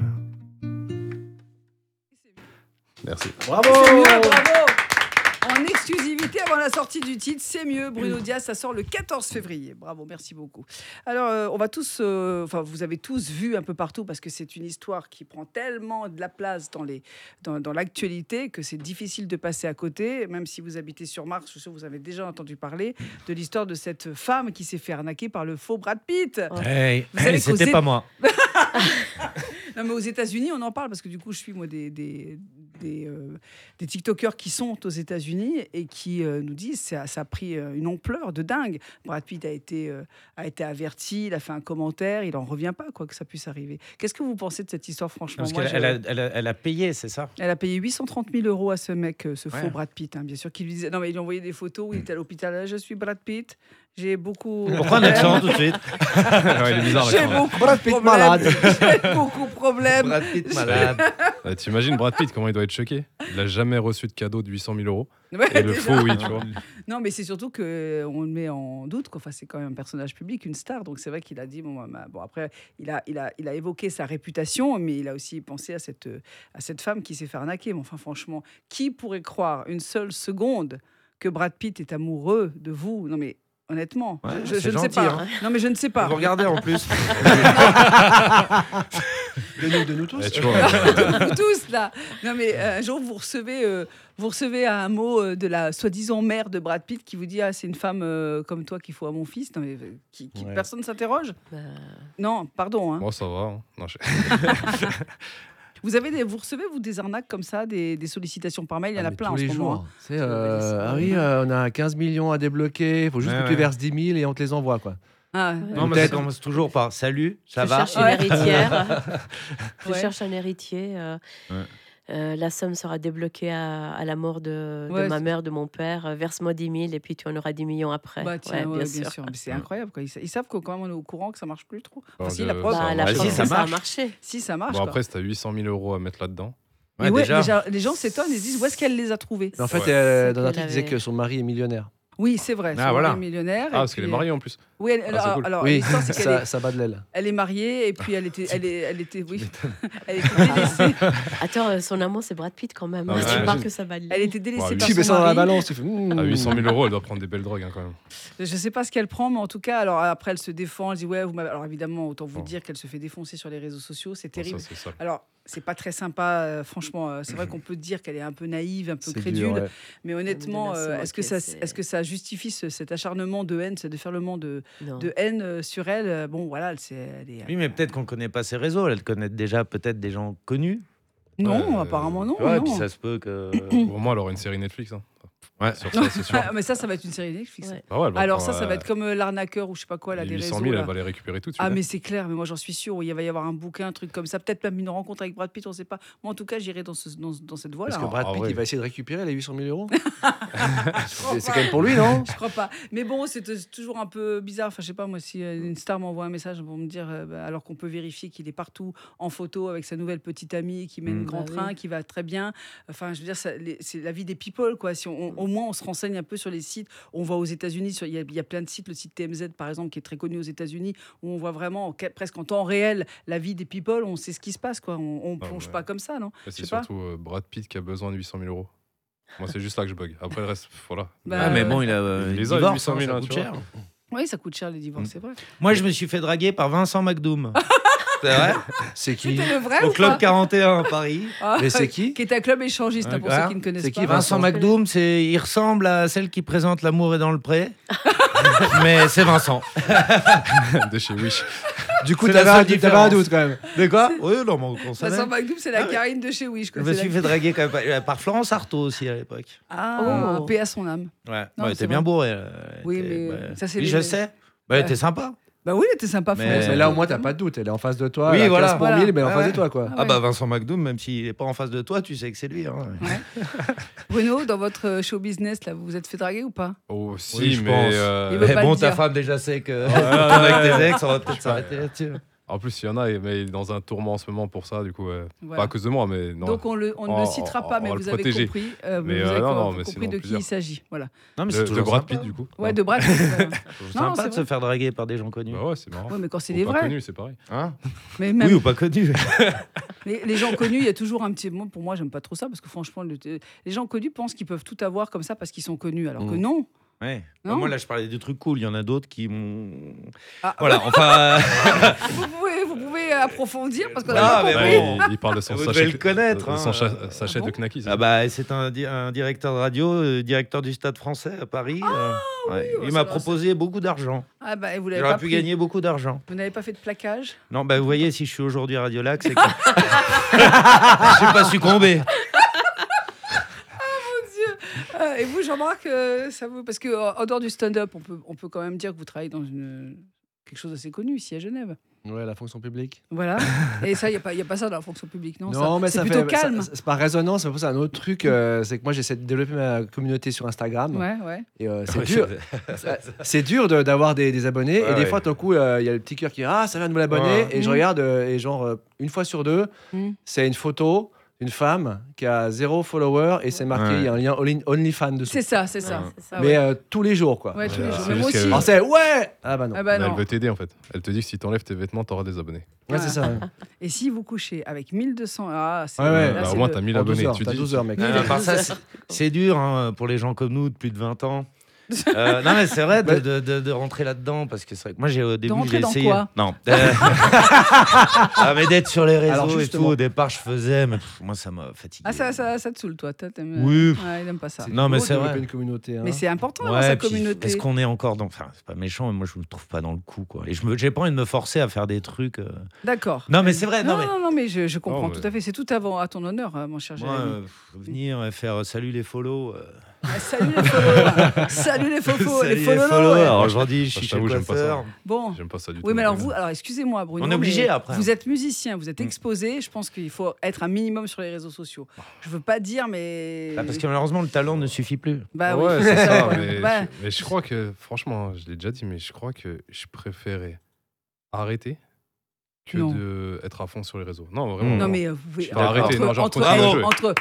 Merci. Bravo. C'est mieux, bravo. En exclusivité avant la sortie du titre, c'est mieux. Bruno Dias, ça sort le 14 février. Bravo, merci beaucoup. Alors, on va tous, vous avez tous vu un peu partout parce que c'est une histoire qui prend tellement de la place dans l'actualité que c'est difficile de passer à côté. Même si vous habitez sur Mars, je suis sûr que vous avez déjà entendu parler de l'histoire de cette femme qui s'est fait arnaquer par le faux Brad Pitt. Hey, Vous savez qu'aux c'était pas moi. Non, mais aux États-Unis, on en parle parce que du coup, je suis moi des TikTokers qui sont aux États-Unis et qui nous disent ça a pris une ampleur de dingue. Brad Pitt a été averti, il a fait un commentaire, il en revient pas quoi que ça puisse arriver. Qu'est-ce que vous pensez de cette histoire, franchement? Parce Moi, qu'elle a payé, c'est ça? elle a payé 830 000 € à ce mec, ce faux Ouais. Brad Pitt, hein, bien sûr, qui lui disait non mais il lui envoyait des photos où il était à l'hôpital. Je suis Brad Pitt, j'ai beaucoup. Pourquoi un accent tout de suite? Ouais, il est bizarre. J'ai l'accent, beaucoup Brad de Pitt problèmes. malade. J'ai beaucoup de problèmes. Brad Pitt malade. ouais. T'imagines Brad Pitt, comment il doit être choqué? Il a jamais reçu de cadeau de 800 000 €. Ouais, Et le déjà. faux, oui, tu vois. Non, mais c'est surtout qu'on le met en doute. Quoi. Enfin, c'est quand même un personnage public, une star. Donc c'est vrai qu'il a dit bon après, il a évoqué sa réputation, mais il a aussi pensé à cette femme qui s'est fait arnaquer. Mais enfin, franchement, qui pourrait croire une seule seconde que Brad Pitt est amoureux de vous? Non, mais honnêtement, Ouais, je c'est ne sais gentil, pas. hein. Non, mais je ne sais pas. Vous regardez en plus. De nous tous. Ouais, tu vois, Vous tous là. Non mais un jour vous recevez un mot de la soi-disant mère de Brad Pitt qui vous dit c'est une femme comme toi qu'il faut à mon fils. Non mais Ouais. personne s'interroge. Bah, Non, pardon. Hein. moi, ça va. Hein. Non, Vous recevez vous des arnaques comme ça, des sollicitations par mail. Il y en a mais plein tous en ce les moment. jours. Hein. C'est, on a 15 millions à débloquer. Il faut juste Ouais, que tu ouais. verses 10 000 et on te les envoie. Quoi. Ah, Non, mais ça commence toujours par salut, ça je va? cherche une Ouais. héritière. Je Ouais. cherche un héritier. La somme sera débloquée à la mort de Ouais, ma c'est- mère, de mon père. Verse-moi 10 000 et puis tu en auras 10 millions après. bah, tiens, ouais, bien bien sûr. sûr. Mais c'est incroyable. Quoi. Ils savent que quand même on est au courant que ça marche plus trop. Enfin, Oh, si, de- la preuve, ça Bah, la Bah, preuve si, que ça ça a marche. marché. si ça marche. Bon, quoi. après, si t'as 800 000 € à mettre là-dedans. Mais Ouais, déjà. les gens s'étonnent et se disent où est-ce qu'elle les a trouvés. Mais en fait, Ouais. dans un C'est truc, qu'elle il disait avait- que son mari est millionnaire. Oui, c'est vrai. Ah, son voilà. mari est millionnaire. Ah, et parce qu'elle est puis- mariée en plus. Oui, c'est cool. alors Oui, l'histoire c'est qu'elle ça bat de l'aile. elle est mariée et puis elle était oui, elle était délaissée. Attends, son amant, c'est Brad Pitt quand même. Ah, hein. ouais, Tu j'imagine. parles que ça va de Elle lui. était délaissée Ouais, par Tu mets son ça dans la mari. balance, tu fais. À 800 000 €, elle doit prendre des belles drogues hein, quand même. Je sais pas ce qu'elle prend, mais en tout cas, alors après elle se défend, elle dit ouais, vous m'avez. Alors évidemment, autant vous Oh. dire qu'elle se fait défoncer sur les réseaux sociaux, c'est Bon, terrible. ça, c'est ça. Alors c'est pas très sympa, franchement. C'est vrai qu'on peut dire qu'elle est un peu naïve, un peu C'est crédule, dur, ouais. mais honnêtement, Mais de là, est-ce que ça justifie cet acharnement de haine, ce déferlement de Non. haine sur elle? Bon, voilà, elle est. Oui, mais peut-être qu'on connaît pas ses réseaux. Elle connaît déjà peut-être des gens connus. Non, apparemment non. Ouais, non. puis ça se peut que. Au moins, elle aura une série Netflix. Hein. Ouais. Sur ça, c'est sûr. Ah, mais ça va être une série Netflix. Ouais. Ah ouais, elle va Alors prendre, ça va être comme l'arnaqueur ou je sais pas quoi, là, les des 800 réseaux. 000, là. elle va les récupérer tout de suite. Ah hein. mais c'est clair, mais moi j'en suis sûre, il va y avoir un bouquin, un truc comme ça, peut-être même une rencontre avec Brad Pitt, on sait pas. Moi en tout cas j'irai dans cette voie-là. Est-ce que Brad Ah, Pitt ouais. il va essayer de récupérer les 800 000 €? crois C'est pas. quand même pour lui, non? Je crois pas. Mais bon, c'est toujours un peu bizarre. Enfin, je sais pas, moi, si une star m'envoie un message pour me dire, alors qu'on peut vérifier qu'il est partout en photo avec sa nouvelle petite amie qui mène le grand Bah train, oui. qui va très bien. Enfin, je veux dire, c'est la vie des people, quoi. Si au moins on se renseigne un peu sur les sites, on va aux États-Unis, il y a plein de sites, le site TMZ par exemple, qui est très connu aux États-Unis, où on voit vraiment presque en temps réel la vie des people, on sait ce qui se passe, quoi. On Ah plonge ouais. pas comme ça, non? Et Je c'est sais pas. surtout Brad Pitt qui a besoin de 800 000 €. Moi, c'est juste là que je bug. Après, le reste, voilà. Bah, Ah, mais bon, il a Il les a, divorce, 800 000, ça hein, coûte tu cher. Oui, ça coûte cher les divorces, c'est vrai. Moi, je me suis fait draguer par Vincent McDoom. C'est vrai? C'est qui? C'était le vrai Au ou Club pas? 41 à Paris. Ah, Mais c'est qui? Qui est un club échangiste, hein, pour Ah, ceux qui ne connaissent c'est pas. qui, Vincent Vincent McDoom, il ressemble à celle qui présente L'amour est dans le pré. Mais c'est Vincent. De chez Wish. Du coup, C'est la t'avais seule t'avais un différence. doute quand même. De quoi? Oui, non, mais on savait. Vincent McDoom, c'est la Ah, mais- Karine de chez Wish. Je quoi. me C'est suis la- fait draguer quand même par Florence Artaud aussi à l'époque. Ah, Oh. paix à son âme. Ouais, Non, elle c'est était bien vrai. bourrée. Oui, mais ça, c'est oui, les- je sais. Bah, elle était sympa. Bah oui, elle était sympa. Mais- Florence. Mais là, au moins, t'as pas de doute. Elle est en face de toi. Oui, elle a voilà. 15 pour 1000, mais elle est en Ouais, face ouais. de toi, quoi. Ah Ah ouais. bah Vincent McDoom, même s'il est pas en face de toi, tu sais que c'est lui. Hein. Ouais. Bruno, dans votre show business, là, vous vous êtes fait draguer ou pas? Oh, si, Oui, je mais. pense. Il veut Mais pas bon, le ta dire. femme déjà sait que ouais, avec ouais. tes ex, on va peut-être s'arrêter là-dessus. En plus, il y en a, mais il est dans un tourment en ce moment pour ça, du coup, Voilà. pas à cause de moi, mais non. Donc on ne le citera pas, mais on va vous le avez protéger. compris, Mais, vous avez non, mais compris sinon, de qui plusieurs. il s'agit. Voilà. Non, mais De, c'est de toujours Brad sympa. Pitt, du coup. Ouais, Non. de Brad Pitt. C'est Non, sympa c'est de se faire draguer par des gens connus. Bah ouais, c'est marrant. Ouais, mais quand c'est Ou des pas vrais. connu, c'est pareil. Hein Mais même Oui, ou pas connus. les gens connus, il y a toujours un petit. Pour moi, j'aime pas trop ça parce que franchement, les gens connus pensent qu'ils peuvent tout avoir comme ça parce qu'ils sont connus, alors que non. Ouais. Non. Moi, là, je parlais des trucs cool. Il y en a d'autres qui m'ont. Ah, Voilà, enfin. vous pouvez approfondir parce qu'on Ah, a mais pas Bah, compris. bon. il parle de son Vous sachet, devez le connaître, de son hein. sachet Ah bon de Knacky. ça. Ah bah, c'est un directeur de radio, directeur du Stade français à Paris. Ouais. oh, Il ça m'a va, proposé beaucoup d'argent. Ah bah, et vous l'avez J'aurais pas pu pris. gagner beaucoup d'argent. Vous n'avez pas fait de plaquage. Non, bah vous voyez, si je suis aujourd'hui à Radio-Lac, c'est que je n'ai pas succombé. Et vous, Jean-Marc, ça vous parce que en dehors du stand-up, on peut quand même dire que vous travaillez dans quelque chose d'assez connu ici à Genève. Ouais, la fonction publique. Voilà. Et ça, il y a pas ça dans la fonction publique, non, Non, mais c'est ça plutôt fait. calme. C'est par résonance, c'est un autre truc. C'est que moi, j'essaie de développer ma communauté sur Instagram. Ouais, ouais. Et c'est dur. C'est dur d'avoir des abonnés. Ouais, et des ouais. fois, tout d'un coup, il y a le petit cœur qui dit ah, ça vient de me l'abonner. Ouais. Et je Mm. regarde, et genre, une fois sur deux, c'est une photo d'une femme qui a 0 follower et c'est marqué, il y a un lien OnlyFans dessous. C'est ça, c'est ça. Ouais, c'est ça. Ah Mais ouais. tous les jours, quoi. Ouais, tous les c'est jours. Mais juste moi que- aussi. Alors c'est ouais. Ah bah non. Ah bah Mais non. elle veut t'aider en fait. Elle te dit que si t'enlèves tes vêtements, t'auras des abonnés. Ouais, c'est ça. Ouais. Et si vous couchez avec 1200, c'est Ouais, ouais. là, Bah, c'est au moins, le- t'as 1000 En 12 abonnés. heures, Tu t'as dis, 12 heures, mec. À part ça, c'est dur hein, pour les gens comme nous de plus de 20 ans. Non mais c'est vrai de rentrer là-dedans parce que c'est vrai que moi j'ai au début rentrer j'ai dans essayé quoi non ah mais d'être sur les réseaux Alors, et tout justement. au départ je faisais mais moi ça m'a fatigué. Ah, ça te saoule, toi. T'aimes- Oui. Ouais, il n'aime pas ça. Non, mais beau de c'est développer vrai. une communauté. Hein. Mais c'est important d'avoir Ouais, sa puis communauté. est-ce qu'on est encore dans enfin c'est pas méchant mais moi je me trouve pas dans le coup quoi et j'ai pas envie de me forcer à faire des trucs D'accord. Non mais c'est vrai Non, non mais mais je comprends Non, mais- tout à fait. C'est tout à ton honneur, mon cher moi Jérémy. venir et faire salut les follow Ah, salut les followers. Salut les fofos. salut Les les followers. follow ouais. alors aujourd'hui je Bah, suis je chez le t'avoue, j'aime pas coiffeur. ça. Bon. J'aime pas ça du tout. Oui, mais alors mais- vous, alors excusez-moi, Bruno. On est obligé mais après. Vous êtes musicien, vous êtes exposé. Je pense qu'il faut être un minimum sur les réseaux sociaux. Je veux pas dire, mais. Bah, parce que malheureusement le talent ne suffit plus. Bah oui, Ouais, c'est ça. ouais. Mais, Bah, mais je crois que, franchement, je l'ai déjà dit, mais je crois que je préférais arrêter que Non. d'être à fond sur les réseaux. Non, vraiment. non, mais vous pouvez. Je peux arrêter, non, genre, entre, continuer à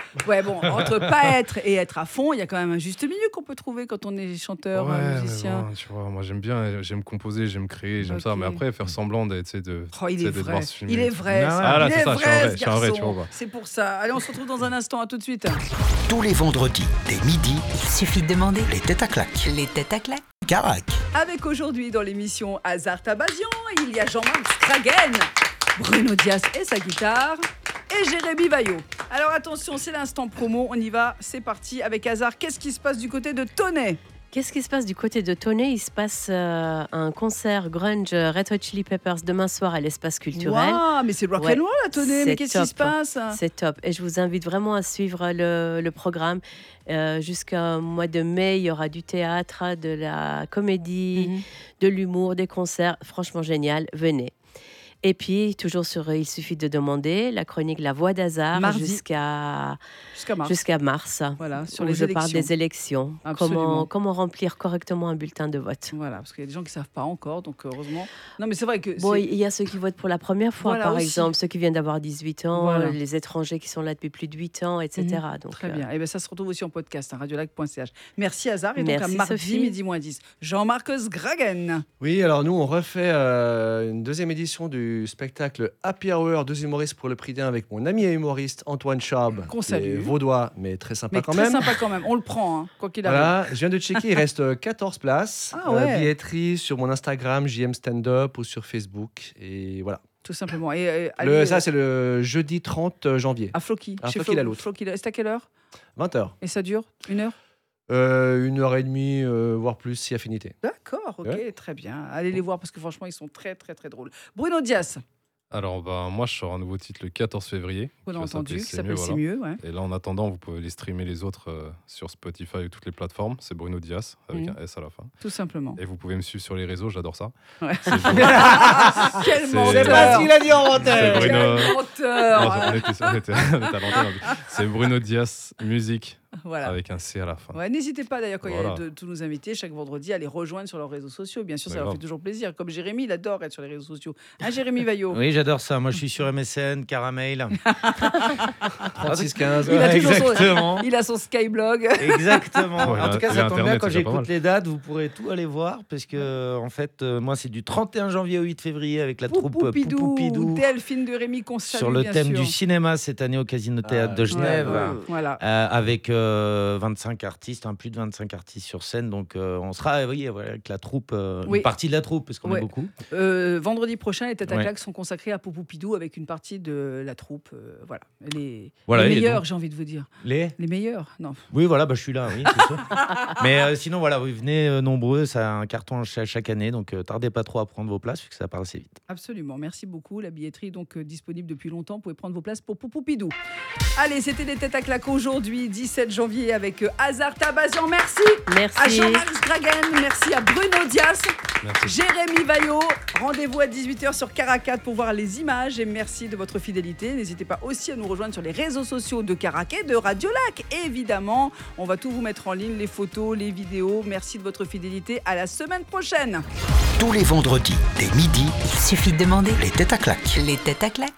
entre pas être et être à fond, il y a quand même un juste milieu qu'on peut trouver quand on est chanteur, Ouais, mais musicien. bon, tu vois, moi j'aime bien, j'aime composer, j'aime créer, j'aime ça. Ok. Mais après, faire semblant d'être, tu sais, de. Oh, il tu sais, est de vrai. devoir se filmer. Il est vrai. Ah, ça. là, Il c'est est ça, vrai, je suis un vrai, ce tu vois, garçon. quoi. C'est pour ça. Allez, on se retrouve dans un instant. À tout de suite. Tous les vendredis, dès midi, Il suffit de demander. les têtes à claques. Les têtes à claques. Carac. Avec aujourd'hui dans l'émission Hazard Tabazian, il y a Jean-Marc Stragen, Bruno Dias et sa guitare, et Jérémy Vaillot. Alors attention, c'est l'instant promo, on y va, c'est parti avec Hazard. Qu'est-ce qui se passe du côté de Tonnet? Qu'est-ce qui se passe du côté de Tonnet? Il se passe un concert grunge Red Hot Chili Peppers demain soir à l'espace culturel. Waouh, mais c'est rock'n'roll à Tonnet, mais c'est qu'est-ce qui se top. passe? C'est top. Et je vous invite vraiment à suivre le programme. Jusqu'au mois de mai, il y aura du théâtre, de la comédie, de l'humour, des concerts. Franchement génial. Venez. Et puis, toujours sur Il suffit de demander, la chronique La Voix d'Hazard Mardi. jusqu'à Mars. jusqu'à mars. Voilà, sur Où les je parle élections. des élections. Absolument. Comment remplir correctement un bulletin de vote. Voilà, parce qu'il y a des gens qui ne savent pas encore, donc heureusement. Non, mais c'est vrai que. Bon, c'est- il y a ceux qui votent pour la première fois, Voilà, par aussi. exemple, ceux qui viennent d'avoir 18 ans, Voilà. les étrangers qui sont là depuis plus de 8 ans, etc. Donc, Très bien. Et bien, ça se retrouve aussi en podcast, radiolac.ch. Merci, Hazard. Et donc, à Merci, mardi, Sophie. midi moins 10. Jean-Marc Sgragen. Oui, alors nous, on refait une deuxième édition du spectacle Happy Hour, 2 humoristes pour le prix d'un avec mon ami et humoriste Antoine Schaub, Qu'on qui est salue. vaudois, mais très sympa Mais quand très même. sympa quand même. On le prend, hein, quoi qu'il arrive. Voilà, je viens de checker, il reste 14 places. Ah ouais. Billetterie sur mon Instagram, JM Stand Up, ou sur Facebook. Et voilà. Tout simplement. Et, allez, Ça, c'est le jeudi 30 janvier, à Floki. à Chez Floki la Loutre. Floki la- C'est à quelle heure? 20h. Et ça dure 1 heure? 1h30, voire plus, si affinité. D'accord, ok, Ouais. très bien. Allez les voir parce que franchement, ils sont très, très, très drôles. Bruno Dias, Alors, bah, moi, je sors un nouveau titre le 14 février. on qui a va entendu, s'appeler qui s'appelle C'est voilà. mieux. Ouais. Et là, en attendant, vous pouvez les streamer les autres sur Spotify ou toutes les plateformes. C'est Bruno Dias, avec Mhm. un S à la fin. Tout simplement. Et vous pouvez me suivre sur les réseaux, j'adore ça. Ouais. C'est Quel C'est- menteur! C'est pas ce qu'il a dit en c'est antenne. Bruno. Quel menteur! Non, on était à l'antenne. C'est Bruno Dias Musique Voilà. avec un C à la fin. Ouais, n'hésitez pas d'ailleurs quand il y Voilà. a de tous nos invités chaque vendredi à les rejoindre sur leurs réseaux sociaux. Bien sûr, ça leur fait toujours plaisir. Comme Jérémy, il adore être sur les réseaux sociaux. Hein, Jérémy Vaillot. Oui, j'adore ça. Moi, je suis sur MSN, Caramel. 36-15. Il a toujours Exactement. Il a son Skyblog. Exactement. Ouais, En tout cas, il a ça tombe bien Internet, quand c'est déjà pas j'écoute mal. les dates, vous pourrez tout aller voir parce que en fait, moi, c'est du 31 janvier au 8 février avec la troupe Poupou-Pidou, Delphine de Rémy qu'on salue, sur le bien thème sûr. du cinéma cette année au Casino Théâtre de Genève. Voilà. Avec 25 artistes, plus de 25 artistes sur scène. Donc, on sera voilà, avec la troupe, Oui. une partie de la troupe, parce qu'on Ouais. est beaucoup. Vendredi prochain, les têtes à Ouais. claques sont consacrées à Poupou-Pidou avec une partie de la troupe. Voilà. Les Voilà, et meilleurs, donc- j'ai envie de vous dire. Les meilleurs. Non. Oui, voilà, je suis là, oui, c'est sûr. Mais sinon, voilà, vous venez nombreux, ça a un carton chaque année, donc tardez pas trop à prendre vos places, puisque ça part assez vite. Absolument, merci beaucoup. La billetterie donc disponible depuis longtemps. Vous pouvez prendre vos places pour Poupou-Pidou. Allez, c'était les têtes à claques aujourd'hui, 17 janvier, avec Hazard Tabazian. Merci. À Merci. Jean-Max Dragen, merci à Bruno Dias, Merci. Jérémy Vaillot. Rendez-vous à 18h sur Caracat pour voir les images et merci de votre fidélité. N'hésitez pas aussi à nous rejoindre sur les réseaux sociaux de Caracat et de Radio Lac. Évidemment, on va tout vous mettre en ligne, les photos, les vidéos. Merci de votre fidélité. À la semaine prochaine. Tous les vendredis, dès midi, Il suffit de demander les têtes à claques. les têtes à claques.